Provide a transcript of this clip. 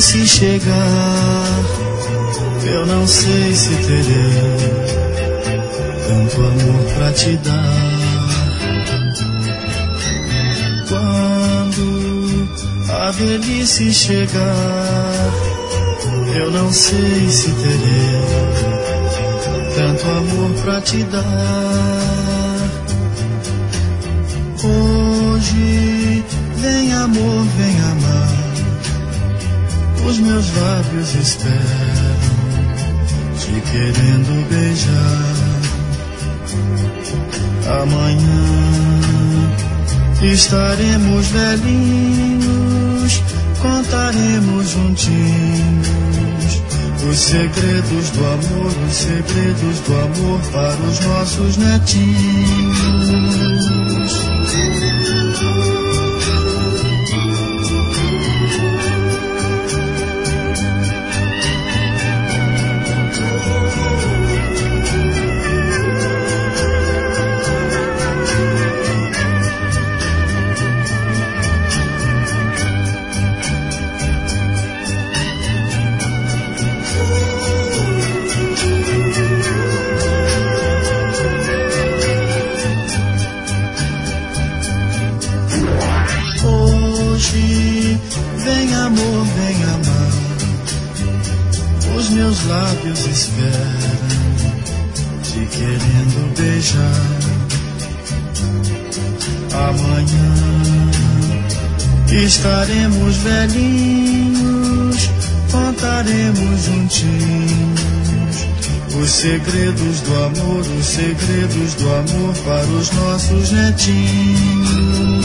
velhice chegar, eu não sei se terei tanto amor pra te dar. Quando a velhice chegar, eu não sei se terei tanto amor pra te dar. Hoje, vem amor, vem amar, os meus lábios esperam, te querendo beijar. Amanhã estaremos velhinhos, contaremos juntinhos os segredos do amor, os segredos do amor para os nossos netinhos. Vem amor, vem amar, os meus lábios esperam, te querendo beijar. Amanhã estaremos velhinhos, contaremos juntinhos os segredos do amor, os segredos do amor para os nossos netinhos.